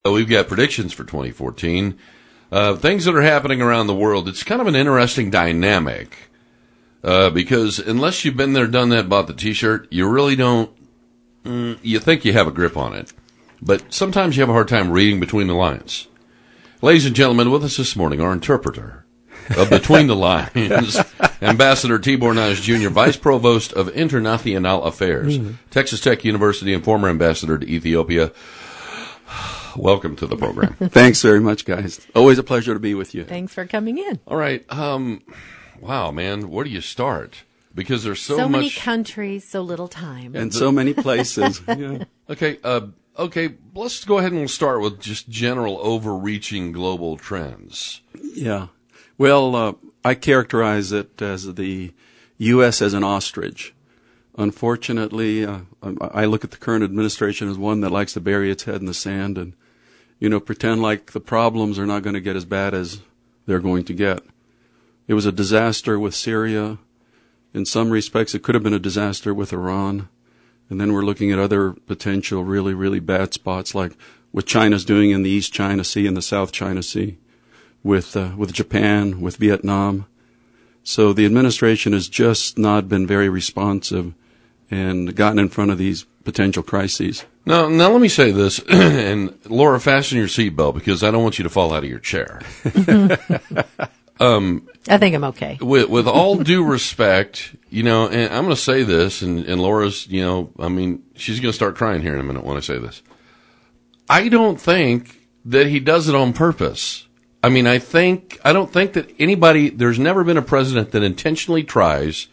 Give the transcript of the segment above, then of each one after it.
We've got predictions for 2014. Things that are happening around the world. It's kind of an interesting dynamic because unless you've been there, done that, bought the T-shirt, you really don't. You think you have a grip on it, but sometimes you have a hard time reading between the lines. Ladies and gentlemen, with us this morning, our interpreter of Between the Lines, Ambassador Tibor Naj Jr., Vice Provost of International Affairs, Texas Tech University, and former ambassador to Ethiopia. Welcome to the program. Thanks very much, guys. Always a pleasure to be with you. Thanks for coming in. All right. Wow, man, where do you start? Because there's so many much... countries, so little time. And so many places. Yeah. Okay, let's go ahead and we'll start with just general overreaching global trends. Yeah. Well, I characterize it as the U.S. as an ostrich. Unfortunately, I look at the current administration as one that likes to bury its head in the sand and, pretend like the problems are not going to get as bad as they're going to get. It was a disaster with Syria. In some respects, it could have been a disaster with Iran. And then we're looking at other potential really, really bad spots, like what China's doing in the East China Sea and the South China Sea, with Japan, with Vietnam. So the administration has just not been very responsive and gotten in front of these potential crises. Now let me say this, and Laura, fasten your seatbelt because I don't want you to fall out of your chair. I think I'm okay. With all due respect, and I'm going to say this, and Laura's, she's going to start crying here in a minute when I say this. I don't think that he does it on purpose. I don't think that there's never been a president that intentionally tries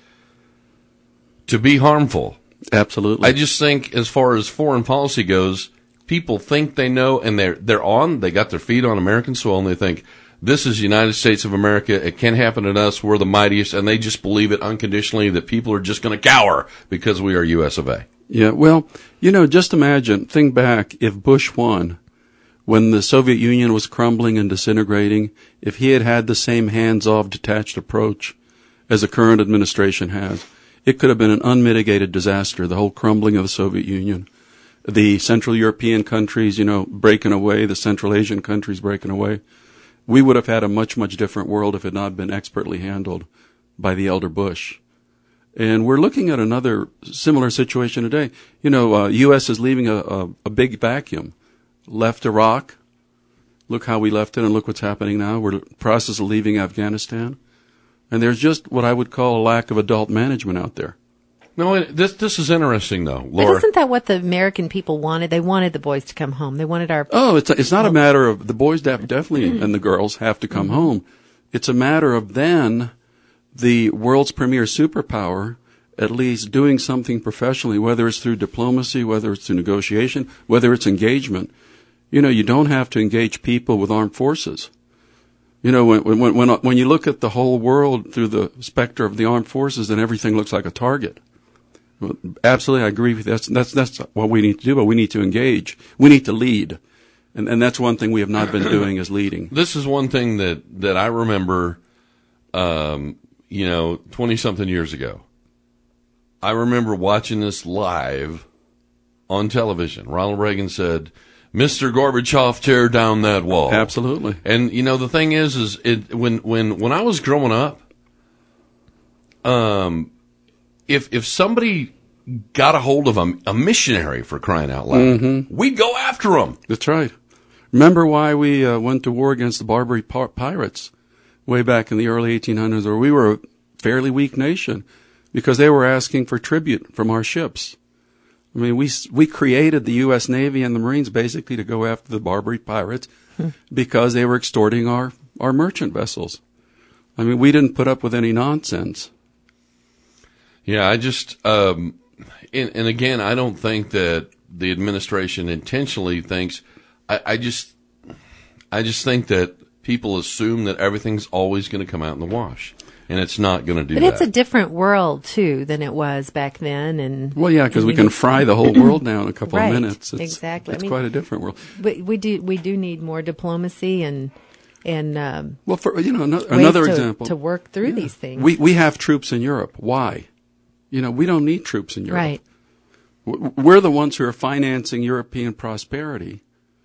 to be harmful. Absolutely. I just think as far as foreign policy goes, people think they know, and they got their feet on American soil, and they think, this is the United States of America. It can't happen to us. We're the mightiest. And they just believe it unconditionally that people are just going to cower because we are U.S. of A. Yeah, well, just think back if Bush won, when the Soviet Union was crumbling and disintegrating, if he had had the same hands-off, detached approach as the current administration has, it could have been an unmitigated disaster, the whole crumbling of the Soviet Union. The Central European countries, breaking away, the Central Asian countries breaking away. We would have had a much, much different world if it had not been expertly handled by the elder Bush. And we're looking at another similar situation today. U.S. is leaving a big vacuum. Left Iraq. Look how we left it, and look what's happening now. We're in the process of leaving Afghanistan. And there's just what I would call a lack of adult management out there. No, this is interesting, though, Laura. But isn't that what the American people wanted? They wanted the boys to come home. They wanted our... Oh, it's not a matter of the boys definitely and the girls have to come home. It's a matter of then the world's premier superpower at least doing something professionally, whether it's through diplomacy, whether it's through negotiation, whether it's engagement. You don't have to engage people with armed forces. When you look at the whole world through the specter of the armed forces, then everything looks like a target. Well, absolutely, I agree with you. That's what we need to do, but we need to engage. We need to lead. And that's one thing we have not been doing is leading. This is one thing that I remember, 20-something years ago. I remember watching this live on television. Ronald Reagan said, Mr. Gorbachev, tear down that wall. Absolutely. And, the thing is when I was growing up, if somebody got a hold of a missionary, for crying out loud, we'd go after them. That's right. Remember why we went to war against the Barbary pirates way back in the early 1800s, where we were a fairly weak nation because they were asking for tribute from our ships. We created the U.S. Navy and the Marines basically to go after the Barbary pirates because they were extorting our merchant vessels. We didn't put up with any nonsense. Yeah, I just, and again, I don't think that the administration intentionally thinks, I just think that people assume that everything's always going to come out in the wash. And it's not going to do that. But it's a different world, too, than it was back then. Well, yeah, because we can fry the whole world now in a couple of minutes. Exactly. It's quite a different world. We do need more diplomacy and well, for another example to work through these things. We have troops in Europe. Why? We don't need troops in Europe. Right. We're the ones who are financing European prosperity.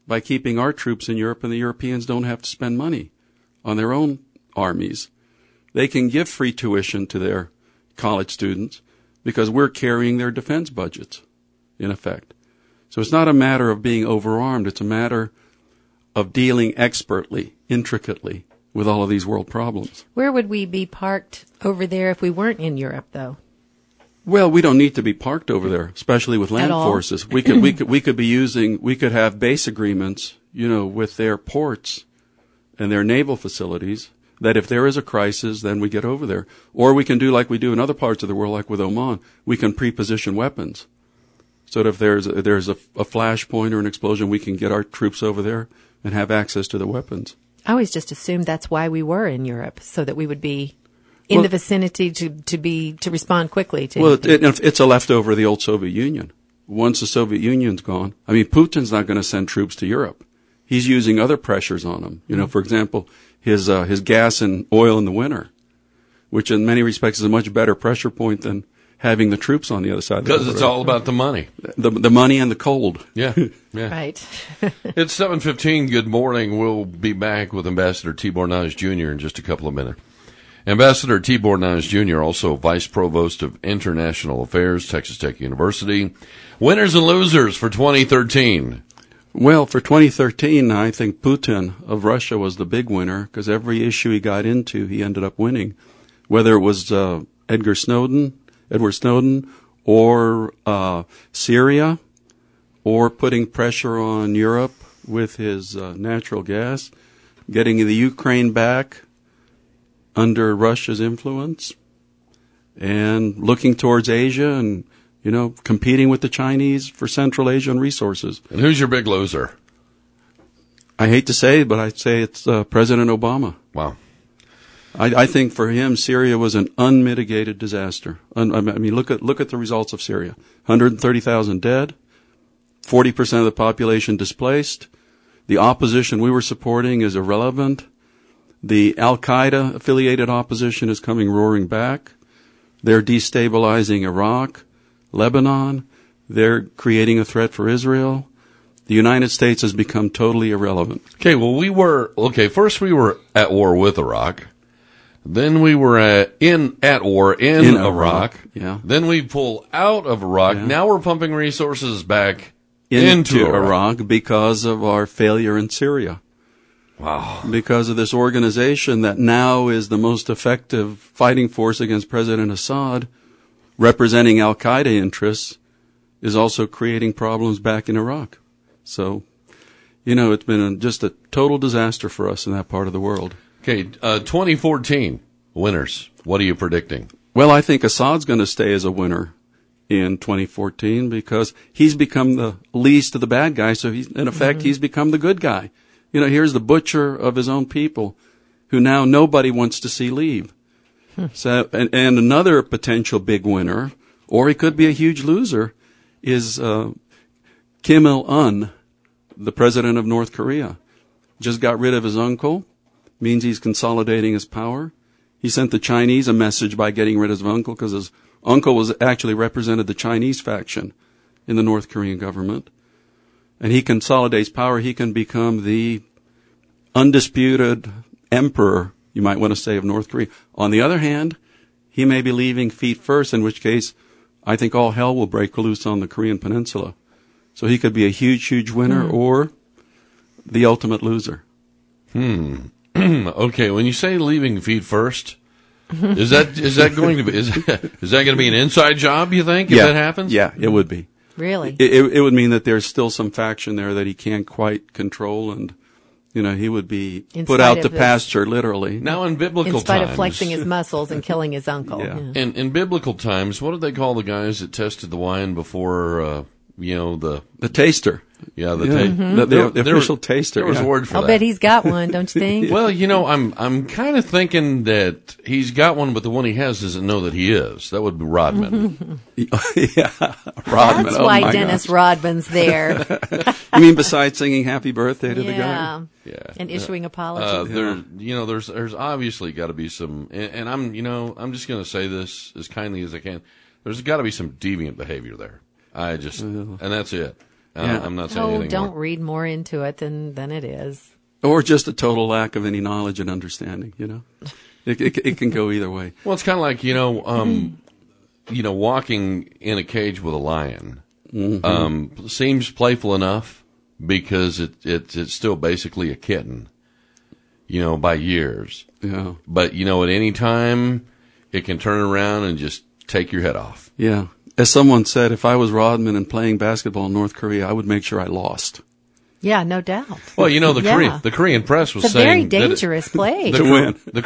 by keeping our troops in Europe, and the Europeans don't have to spend money on their own armies. They can give free tuition to their college students because we're carrying their defense budgets, in effect. So it's not a matter of being overarmed. It's a matter of dealing expertly, intricately with all of these world problems. Where would we be parked over there if we weren't in Europe, though? Well, we don't need to be parked over there, especially with land forces. We could have base agreements, with their ports and their naval facilities, that if there is a crisis, then we get over there. Or we can do like we do in other parts of the world, like with Oman. We can pre-position weapons. So that if there's a flashpoint or an explosion, we can get our troops over there and have access to the weapons. I always just assumed that's why we were in Europe, so that we would be in the vicinity to respond quickly to. Well, it's a leftover of the old Soviet Union. Once the Soviet Union's gone, Putin's not going to send troops to Europe. He's using other pressures on them. For example, his gas and oil in the winter, which in many respects is a much better pressure point than having the troops on the other side. Because it's all about the money. The money and the cold. Yeah. Right. It's 7:15. Good morning. We'll be back with Ambassador Tibor Naj Jr. in just a couple of minutes. Ambassador Tibor Naj Jr., also Vice Provost of International Affairs, Texas Tech University. Winners and losers for 2013. Well, for 2013, I think Putin of Russia was the big winner because every issue he got into, he ended up winning. Whether it was Edward Snowden, or Syria, or putting pressure on Europe with his natural gas, getting the Ukraine back under Russia's influence, and looking towards Asia and, competing with the Chinese for Central Asian resources. And who's your big loser? I hate to say it, but I'd say it's President Obama. Wow. I think for him, Syria was an unmitigated disaster. Look at the results of Syria. 130,000 dead, 40% of the population displaced. The opposition we were supporting is irrelevant. The Al-Qaeda affiliated opposition is coming roaring back. They're destabilizing Iraq, Lebanon. They're creating a threat for Israel. The United States has become totally irrelevant. Okay, well, first we were at war with Iraq. Then we were at war in Iraq. Yeah. Then we pull out of Iraq. Yeah. Now we're pumping resources back into Iraq because of our failure in Syria. Wow. Because of this organization that now is the most effective fighting force against President Assad, representing Al-Qaeda interests, is also creating problems back in Iraq. So, it's been just a total disaster for us in that part of the world. Okay, 2014 winners. What are you predicting? Well, I think Assad's going to stay as a winner in 2014 because he's become the least of the bad guys. So he's become the good guy. Here's the butcher of his own people who now nobody wants to see leave. So, and another potential big winner, or he could be a huge loser, is Kim Il-sung, the president of North Korea. Just got rid of his uncle. Means he's consolidating his power. He sent the Chinese a message by getting rid of his uncle because his uncle was actually represented the Chinese faction in the North Korean government. And he consolidates power. He can become the undisputed emperor, you might want to say, of North Korea. On the other hand, he may be leaving feet first, in which case I think all hell will break loose on the Korean peninsula. So he could be a huge, huge winner or the ultimate loser. Okay, when you say leaving feet first, is that going to be is that going to be an inside job? You think if that happens? Yeah, it would be. Really? It would mean that there's still some faction there that he can't quite control, and he would be put out to pasture, literally. Now, in biblical times, in spite of flexing his muscles and killing his uncle. Yeah. In biblical times, what did they call the guys that tested the wine before? The taster. Yeah, the official taster. There was a word for that. I'll bet he's got one, don't you think? Well, I'm kind of thinking that he's got one, but the one he has doesn't know that he is. That would be Rodman. Yeah, Rodman. That's why Dennis Rodman's there. You mean besides singing "Happy Birthday" to the guy? Yeah, and issuing apologies. There's obviously got to be some, and I'm just going to say this as kindly as I can. There's got to be some deviant behavior there. And that's it. I'm not saying anything don't more. read more into it than it is. Or just a total lack of any knowledge and understanding, you know. It can go either way. Well, it's kind of like, walking in a cage with a lion. Seems playful enough because it's still basically a kitten, by years. Yeah. But, at any time, it can turn around and just take your head off. Yeah. As someone said, if I was Rodman and playing basketball in North Korea, I would make sure I lost. Yeah, no doubt. Well, the Korean press was it's a saying very dangerous play. To win. The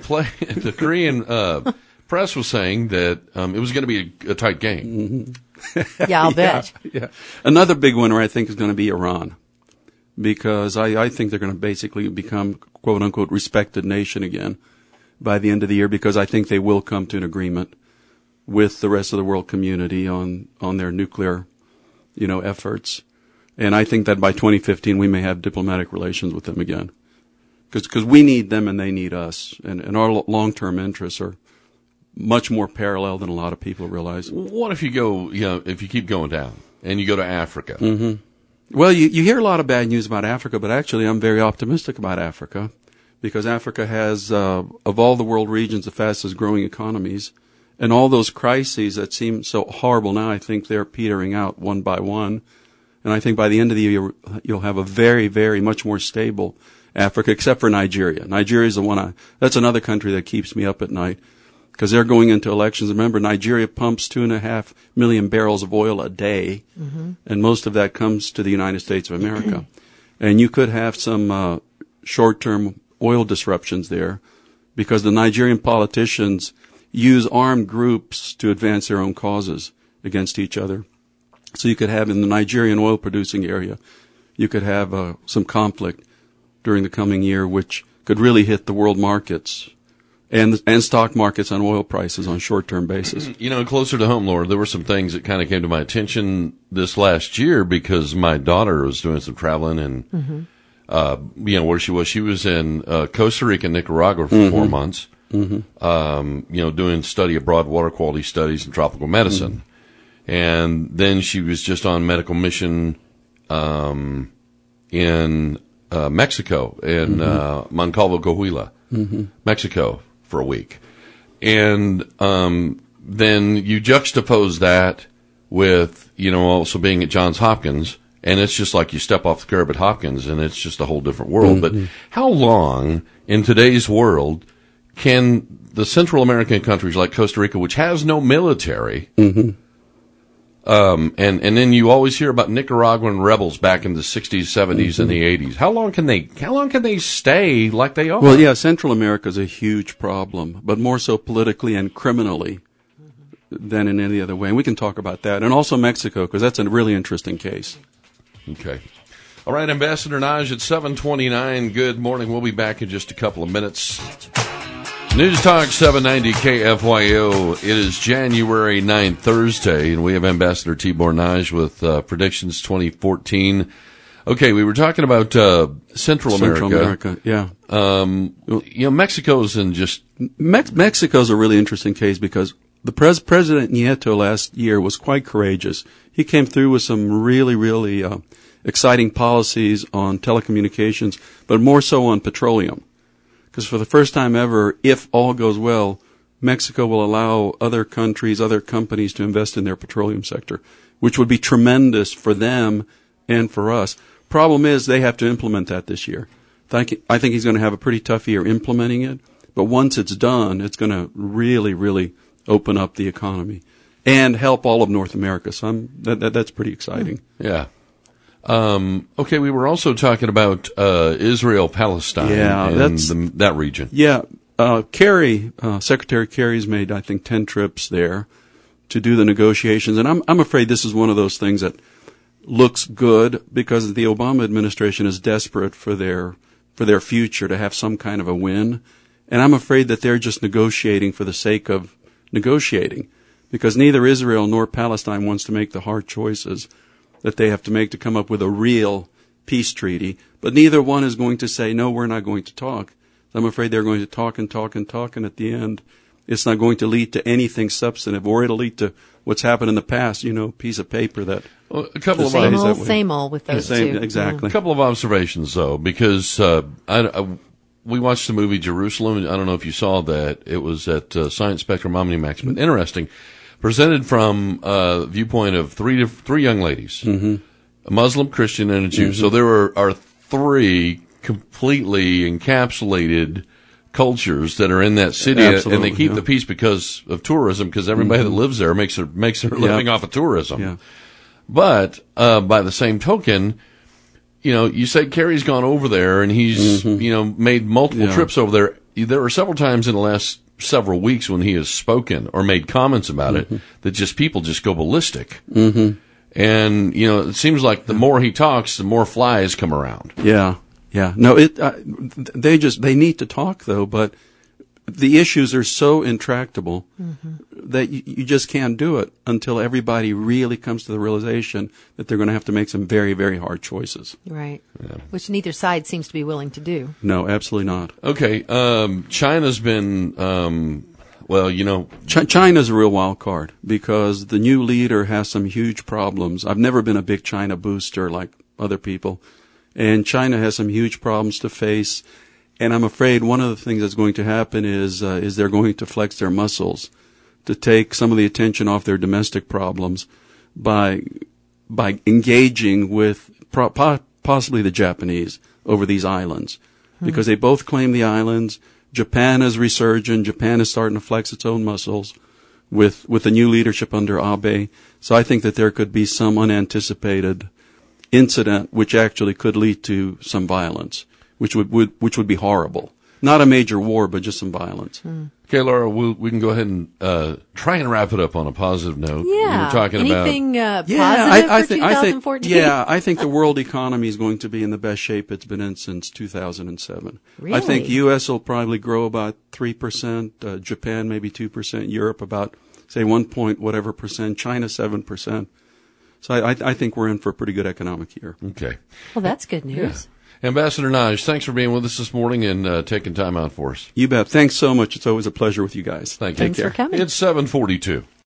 Korean press was saying that it was going to be a tight game. Yeah, I'll bet. Yeah. Another big winner, I think, is going to be Iran, because I think they're going to basically become, quote unquote, respected nation again by the end of the year, because I think they will come to an agreement with the rest of the world community on their nuclear, efforts. And I think that by 2015 we may have diplomatic relations with them again, because we need them and they need us, and our long-term interests are much more parallel than a lot of people realize. What if you go, if you keep going down and you go to Africa? Mm-hmm. Well, you hear a lot of bad news about Africa, but actually I'm very optimistic about Africa, because Africa has, of all the world regions, the fastest growing economies. And all those crises that seem so horrible now, I think they're petering out one by one. And I think by the end of the year, you'll have a very, very much more stable Africa, except for Nigeria. Nigeria's the one that's another country that keeps me up at night, because they're going into elections. Remember, Nigeria pumps 2.5 million barrels of oil a day, and most of that comes to the United States of America. And you could have some short-term oil disruptions there, because the Nigerian politicians use armed groups to advance their own causes against each other. So you could have, in the Nigerian oil-producing area, you could have some conflict during the coming year, which could really hit the world markets and stock markets on oil prices on a short-term basis. Closer to home, Laura, there were some things that kind of came to my attention this last year, because my daughter was doing some traveling, and where she was in Costa Rica and Nicaragua for 4 months. Doing study abroad water quality studies and tropical medicine. And then she was just on medical mission in Mexico, in Moncalvo, Coahuila, Mexico, for a week. And then you juxtapose that with, also being at Johns Hopkins, and it's just like you step off the curb at Hopkins, and it's just a whole different world. But how long in today's world can the Central American countries like Costa Rica, which has no military, and then you always hear about Nicaraguan rebels back in the 60s, 70s, and the 80s. How long can they stay like they are? Well, yeah, Central America is a huge problem, but more so politically and criminally than in any other way. And we can talk about that. And also Mexico, because that's a really interesting case. Okay. All right, Ambassador Naj at 7:29. Good morning. We'll be back in just a couple of minutes. News Talk 790 KFYO. It is January 9th, Thursday, and we have Ambassador Tibor Naj with predictions 2014. Okay, we were talking about Central America. Yeah. Mexico's in just... Mexico's a really interesting case, because the President Nieto last year was quite courageous. He came through with some really, really exciting policies on telecommunications, but more so on petroleum. Because for the first time ever, if all goes well, Mexico will allow other countries, other companies to invest in their petroleum sector, which would be tremendous for them and for us. Problem is, they have to implement that this year. I think he's going to have a pretty tough year implementing it, but once it's done, it's going to really, really open up the economy and help all of North America. So that's pretty exciting. Yeah. Okay, we were also talking about Israel, Palestine, and that region. Yeah, Secretary Kerry's made, I think, 10 trips there to do the negotiations, and I'm afraid this is one of those things that looks good because the Obama administration is desperate for their future to have some kind of a win, and I'm afraid that they're just negotiating for the sake of negotiating, because neither Israel nor Palestine wants to make the hard choices that they have to make to come up with a real peace treaty, but neither one is going to say, no, we're not going to talk. I'm afraid they're going to talk and talk and talk, and at the end, it's not going to lead to anything substantive, or it'll lead to what's happened in the past, piece of paper that. Well, a couple of same old with those two. Exactly. A couple of observations, though, because we watched the movie Jerusalem. I don't know if you saw that. It was at Science Spectrum OmniMax, but interesting. Presented from a viewpoint of three young ladies, a Muslim, Christian, and a Jew. So there are three completely encapsulated cultures that are in that city, and they keep the peace because of tourism, because everybody that lives there makes their living off of tourism. Yeah. But by the same token, you said Kerry's gone over there, and he's made multiple trips over there. There were several times in the last several weeks when he has spoken or made comments about it that people just go ballistic. And it seems like the more he talks, the more flies come around. Yeah. No, they need to talk though, but the issues are so intractable that you just can't do it until everybody really comes to the realization that they're going to have to make some very, very hard choices. Right. Yeah. Which neither side seems to be willing to do. No, absolutely not. Okay. China's been, China's a real wild card because the new leader has some huge problems. I've never been a big China booster like other people. And China has some huge problems to face. And I'm afraid one of the things that's going to happen is they're going to flex their muscles to take some of the attention off their domestic problems by engaging with possibly the Japanese over these islands, because they both claim the islands. Japan is resurgent. Japan is starting to flex its own muscles with the new leadership under Abe. So I think that there could be some unanticipated incident which actually could lead to some violence, which would be horrible. Not a major war, but just some violence. Okay, Laura, we can go ahead and try and wrap it up on a positive note. Yeah. You were talking anything about positive for 2014? I think the world economy is going to be in the best shape it's been in since 2007. Really? I think U.S. will probably grow about 3%, Japan maybe 2%, Europe about, say, 1% China 7%. So I think we're in for a pretty good economic year. Okay. Well, that's good news. Yeah. Ambassador Nagy, thanks for being with us this morning and taking time out for us. You bet. Thanks so much. It's always a pleasure with you guys. Thank you. Thanks for coming. It's 7:42.